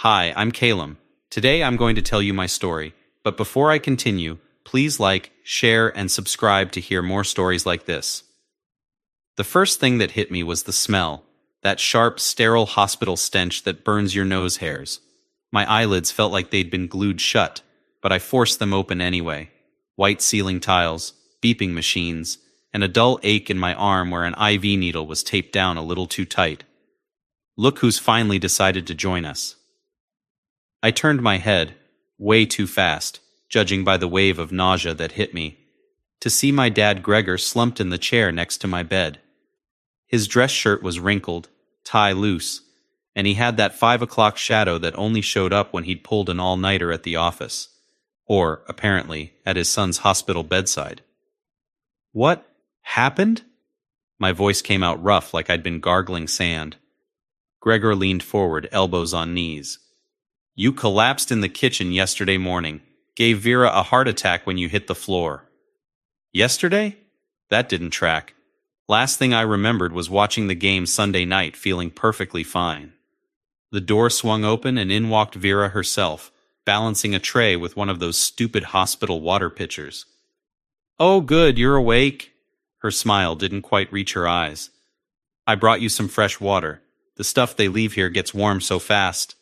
Hi, I'm Calum. Today I'm going to tell you my story, but before I continue, please like, share, and subscribe to hear more stories like this. The first thing that hit me was the smell, that sharp, sterile hospital stench that burns your nose hairs. My eyelids felt like they'd been glued shut, but I forced them open anyway. White ceiling tiles, beeping machines, and a dull ache in my arm where an IV needle was taped down a little too tight. Look who's finally decided to join us. I turned my head, way too fast, judging by the wave of nausea that hit me, to see my dad Gregor slumped in the chair next to my bed. His dress shirt was wrinkled, tie loose, and he had that 5 o'clock shadow that only showed up when he'd pulled an all-nighter at the office, or, apparently, at his son's hospital bedside. What happened? My voice came out rough like I'd been gargling sand. Gregor leaned forward, elbows on knees. You collapsed in the kitchen yesterday morning. Gave Vera a heart attack when you hit the floor. Yesterday? That didn't track. Last thing I remembered was watching the game Sunday night feeling perfectly fine. The door swung open and in walked Vera herself, balancing a tray with one of those stupid hospital water pitchers. Oh good, you're awake. Her smile didn't quite reach her eyes. I brought you some fresh water. The stuff they leave here gets warm so fast.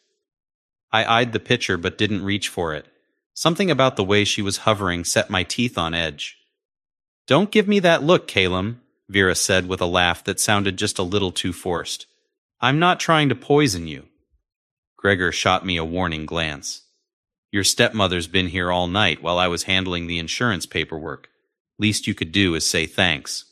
I eyed the pitcher but didn't reach for it. Something about the way she was hovering set my teeth on edge. Don't give me that look, Calum, Vera said with a laugh that sounded just a little too forced. I'm not trying to poison you. Gregor shot me a warning glance. Your stepmother's been here all night while I was handling the insurance paperwork. Least you could do is say thanks.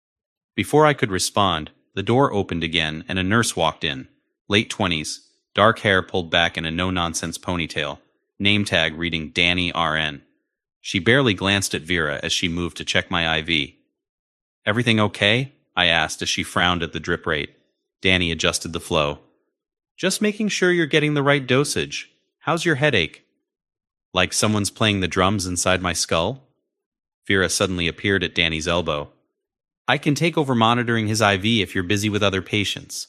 Before I could respond, the door opened again and a nurse walked in, late 20s, dark hair pulled back in a no-nonsense ponytail, name tag reading Danny RN. She barely glanced at Vera as she moved to check my IV. Everything okay? I asked as she frowned at the drip rate. Danny adjusted the flow. Just making sure you're getting the right dosage. How's your headache? Like someone's playing the drums inside my skull? Vera suddenly appeared at Danny's elbow. I can take over monitoring his IV if you're busy with other patients.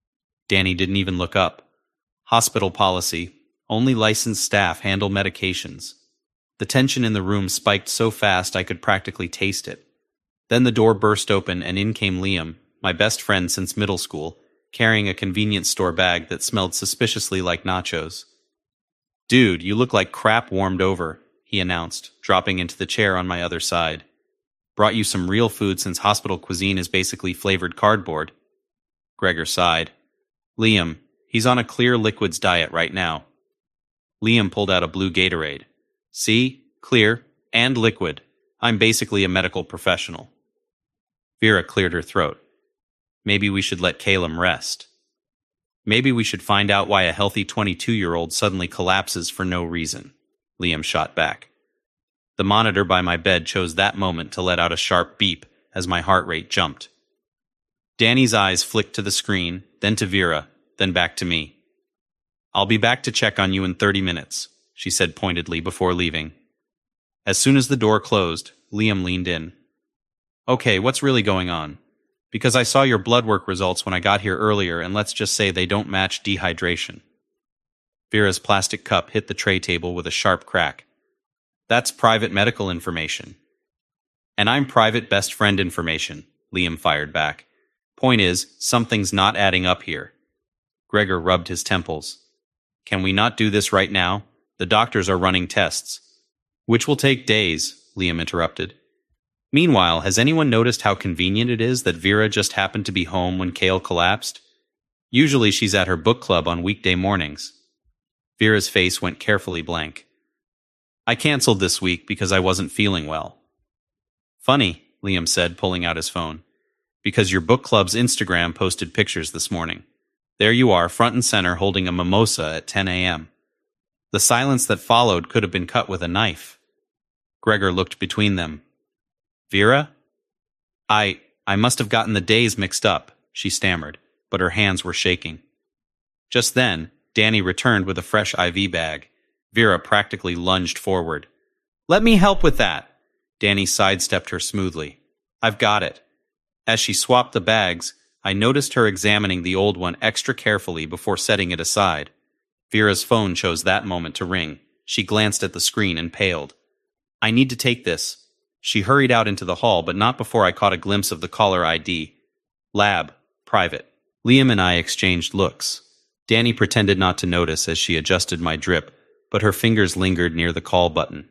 Danny didn't even look up. Hospital policy. Only licensed staff handle medications. The tension in the room spiked so fast I could practically taste it. Then the door burst open and in came Liam, my best friend since middle school, carrying a convenience store bag that smelled suspiciously like nachos. Dude, you look like crap warmed over, he announced, dropping into the chair on my other side. Brought you some real food since hospital cuisine is basically flavored cardboard. Gregor sighed. Liam, he's on a clear liquids diet right now. Liam pulled out a blue Gatorade. See? Clear. And liquid. I'm basically a medical professional. Vera cleared her throat. Maybe we should let Calum rest. Maybe we should find out why a healthy 22-year-old suddenly collapses for no reason, Liam shot back. The monitor by my bed chose that moment to let out a sharp beep as my heart rate jumped. Danny's eyes flicked to the screen, then to Vera, then back to me. I'll be back to check on you in 30 minutes, she said pointedly before leaving. As soon as the door closed, Liam leaned in. Okay, what's really going on? Because I saw your blood work results when I got here earlier and let's just say they don't match dehydration. Vera's plastic cup hit the tray table with a sharp crack. That's private medical information. And I'm private best friend information, Liam fired back. Point is, something's not adding up here. Gregor rubbed his temples. Can we not do this right now? The doctors are running tests. Which will take days, Liam interrupted. Meanwhile, has anyone noticed how convenient it is that Vera just happened to be home when Cale collapsed? Usually she's at her book club on weekday mornings. Vera's face went carefully blank. I canceled this week because I wasn't feeling well. Funny, Liam said, pulling out his phone. Because your book club's Instagram posted pictures this morning. There you are, front and center, holding a mimosa at 10 a.m. The silence that followed could have been cut with a knife. Gregor looked between them. Vera? I must have gotten the days mixed up, she stammered, but her hands were shaking. Just then, Danny returned with a fresh IV bag. Vera practically lunged forward. Let me help with that. Danny sidestepped her smoothly. I've got it. As she swapped the bags, I noticed her examining the old one extra carefully before setting it aside. Vera's phone chose that moment to ring. She glanced at the screen and paled. I need to take this. She hurried out into the hall, but not before I caught a glimpse of the caller ID. Lab. Private. Liam and I exchanged looks. Danny pretended not to notice as she adjusted my drip, but her fingers lingered near the call button.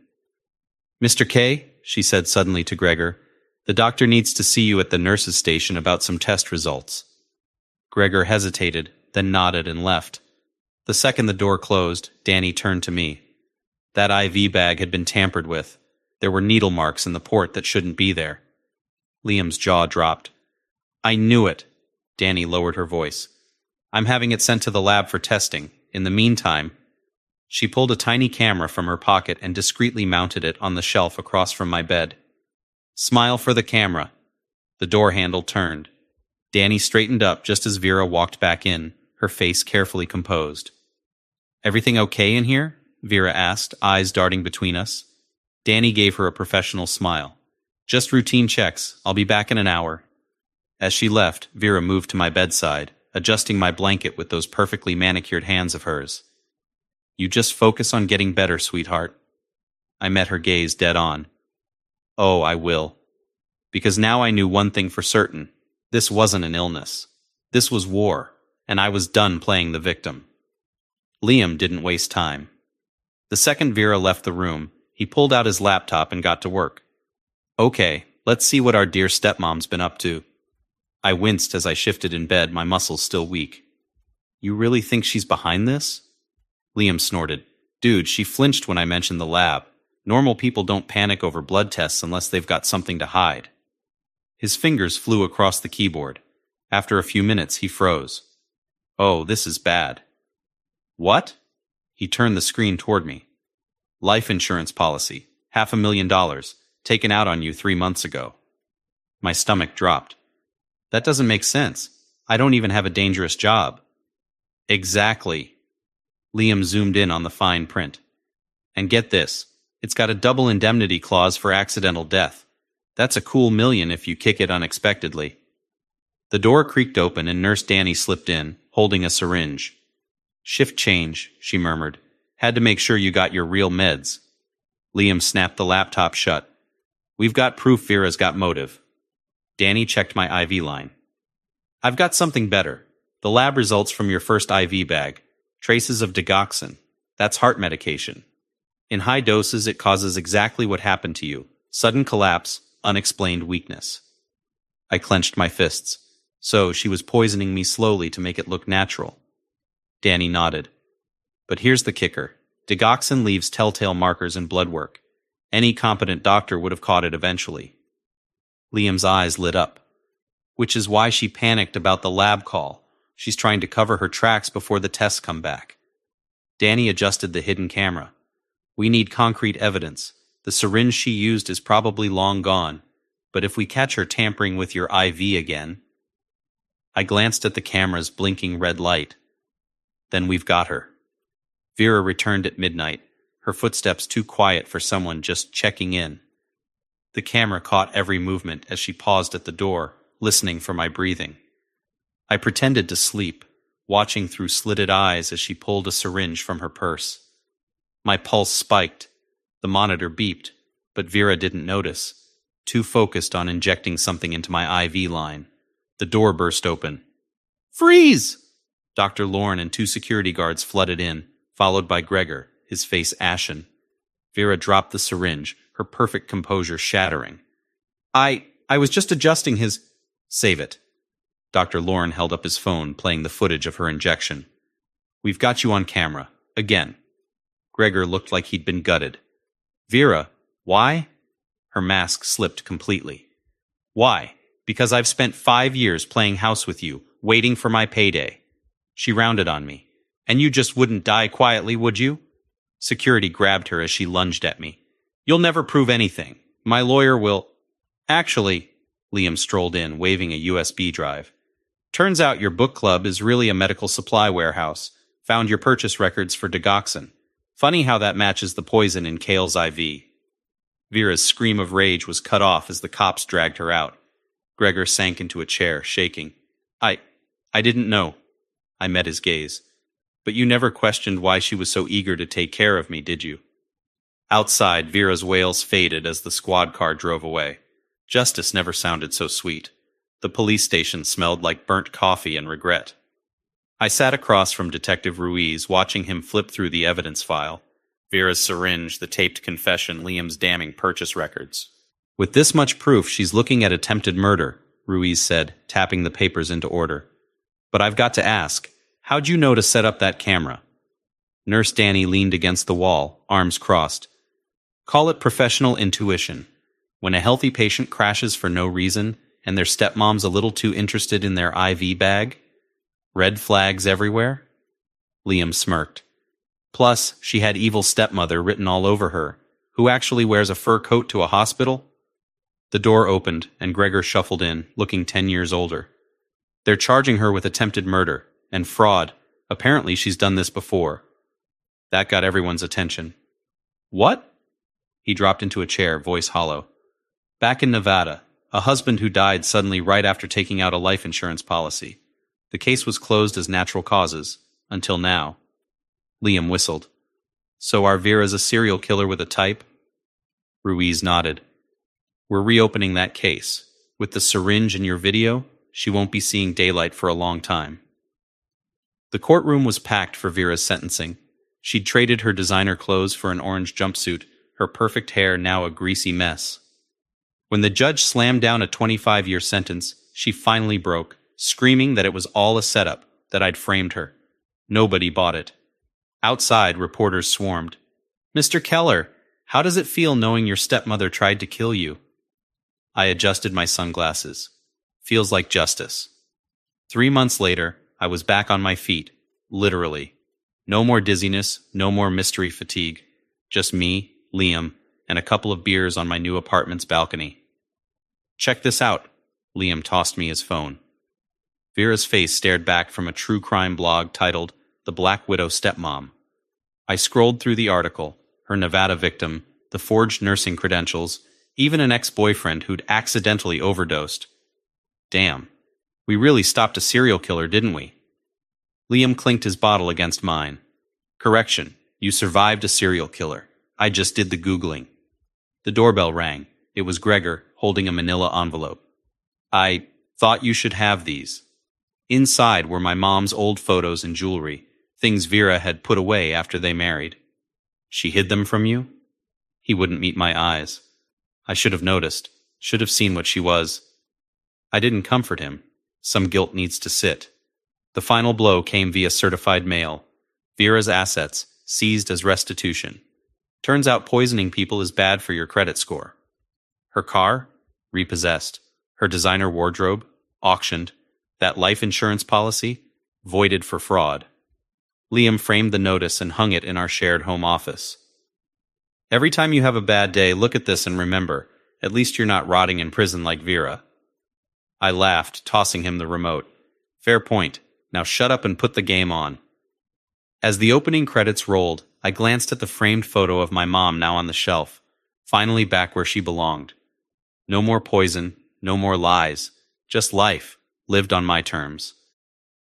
Mr. K, she said suddenly to Gregor, the doctor needs to see you at the nurse's station about some test results. Gregor hesitated, then nodded and left. The second the door closed, Danny turned to me. That IV bag had been tampered with. There were needle marks in the port that shouldn't be there. Liam's jaw dropped. I knew it. Danny lowered her voice. I'm having it sent to the lab for testing. In the meantime, she pulled a tiny camera from her pocket and discreetly mounted it on the shelf across from my bed. Smile for the camera. The door handle turned. Danny straightened up just as Vera walked back in, her face carefully composed. Everything okay in here? Vera asked, eyes darting between us. Danny gave her a professional smile. Just routine checks. I'll be back in an hour. As she left, Vera moved to my bedside, adjusting my blanket with those perfectly manicured hands of hers. You just focus on getting better, sweetheart. I met her gaze dead on. Oh, I will. Because now I knew one thing for certain. This wasn't an illness. This was war, and I was done playing the victim. Liam didn't waste time. The second Vera left the room, he pulled out his laptop and got to work. Okay, let's see what our dear stepmom's been up to. I winced as I shifted in bed, my muscles still weak. You really think she's behind this? Liam snorted. Dude, she flinched when I mentioned the lab. Normal people don't panic over blood tests unless they've got something to hide. His fingers flew across the keyboard. After a few minutes, he froze. Oh, this is bad. What? He turned the screen toward me. Life insurance policy. $500,000. Taken out on you 3 months ago. My stomach dropped. That doesn't make sense. I don't even have a dangerous job. Exactly. Liam zoomed in on the fine print. And get this. It's got a double indemnity clause for accidental death. That's a cool $1 million if you kick it unexpectedly. The door creaked open and Nurse Danny slipped in, holding a syringe. Shift change, she murmured. Had to make sure you got your real meds. Liam snapped the laptop shut. We've got proof Vera's got motive. Danny checked my IV line. I've got something better. The lab results from your first IV bag. Traces of digoxin. That's heart medication. In high doses, it causes exactly what happened to you. Sudden collapse, unexplained weakness. I clenched my fists. So she was poisoning me slowly to make it look natural. Danny nodded. But here's the kicker. Digoxin leaves telltale markers in blood work. Any competent doctor would have caught it eventually. Liam's eyes lit up. Which is why she panicked about the lab call. She's trying to cover her tracks before the tests come back. Danny adjusted the hidden camera. We need concrete evidence. The syringe she used is probably long gone. But if we catch her tampering with your IV again... I glanced at the camera's blinking red light. Then we've got her. Vera returned at midnight, her footsteps too quiet for someone just checking in. The camera caught every movement as she paused at the door, listening for my breathing. I pretended to sleep, watching through slitted eyes as she pulled a syringe from her purse. My pulse spiked. The monitor beeped, but Vera didn't notice, too focused on injecting something into my IV line. The door burst open. Freeze! Dr. Lorne and 2 security guards flooded in, followed by Gregor, his face ashen. Vera dropped the syringe, her perfect composure shattering. I was just adjusting his... Save it. Dr. Lorne held up his phone, playing the footage of her injection. We've got you on camera. Again. Gregor looked like he'd been gutted. Vera, why? Her mask slipped completely. Why? Because I've spent 5 years playing house with you, waiting for my payday. She rounded on me. And you just wouldn't die quietly, would you? Security grabbed her as she lunged at me. You'll never prove anything. My lawyer will... Actually, Liam strolled in, waving a USB drive. Turns out your book club is really a medical supply warehouse. Found your purchase records for digoxin. Funny how that matches the poison in Kale's IV. Vera's scream of rage was cut off as the cops dragged her out. Gregor sank into a chair, shaking. I didn't know. I met his gaze. But you never questioned why she was so eager to take care of me, did you? Outside, Vera's wails faded as the squad car drove away. Justice never sounded so sweet. The police station smelled like burnt coffee and regret. I sat across from Detective Ruiz, watching him flip through the evidence file. Vera's syringe, the taped confession, Liam's damning purchase records. With this much proof, she's looking at attempted murder, Ruiz said, tapping the papers into order. But I've got to ask, how'd you know to set up that camera? Nurse Danny leaned against the wall, arms crossed. Call it professional intuition. When a healthy patient crashes for no reason, and their stepmom's a little too interested in their IV bag? Red flags everywhere? Liam smirked. Plus, she had evil stepmother written all over her, who actually wears a fur coat to a hospital? The door opened, and Gregor shuffled in, looking 10 years older. They're charging her with attempted murder and fraud. Apparently she's done this before. That got everyone's attention. What? He dropped into a chair, voice hollow. Back in Nevada, a husband who died suddenly right after taking out a life insurance policy. The case was closed as natural causes, until now. Liam whistled. So our Vera's a serial killer with a type? Ruiz nodded. We're reopening that case. With the syringe in your video, she won't be seeing daylight for a long time. The courtroom was packed for Vera's sentencing. She'd traded her designer clothes for an orange jumpsuit, her perfect hair now a greasy mess. When the judge slammed down a 25-year sentence, she finally broke, screaming that it was all a setup, that I'd framed her. Nobody bought it. Outside, reporters swarmed. Mr. Keller, how does it feel knowing your stepmother tried to kill you? I adjusted my sunglasses. Feels like justice. 3 months later, I was back on my feet, literally. No more dizziness, no more mystery fatigue. Just me, Liam, and a couple of beers on my new apartment's balcony. Check this out. Liam tossed me his phone. Vera's face stared back from a true crime blog titled The Black Widow Stepmom. I scrolled through the article, her Nevada victim, the forged nursing credentials, even an ex-boyfriend who'd accidentally overdosed. Damn. We really stopped a serial killer, didn't we? Liam clinked his bottle against mine. Correction, you survived a serial killer. I just did the Googling. The doorbell rang. It was Gregor, holding a manila envelope. I thought you should have these. Inside were my mom's old photos and jewelry, things Vera had put away after they married. She hid them from you? He wouldn't meet my eyes. I should have noticed, should have seen what she was. I didn't comfort him. Some guilt needs to sit. The final blow came via certified mail. Vera's assets, seized as restitution. Turns out poisoning people is bad for your credit score. Her car? Repossessed. Her designer wardrobe? Auctioned. That life insurance policy? Voided for fraud. Liam framed the notice and hung it in our shared home office. Every time you have a bad day, look at this and remember, at least you're not rotting in prison like Vera. I laughed, tossing him the remote. Fair point. Now shut up and put the game on. As the opening credits rolled, I glanced at the framed photo of my mom now on the shelf, finally back where she belonged. No more poison, no more lies, just life, lived on my terms.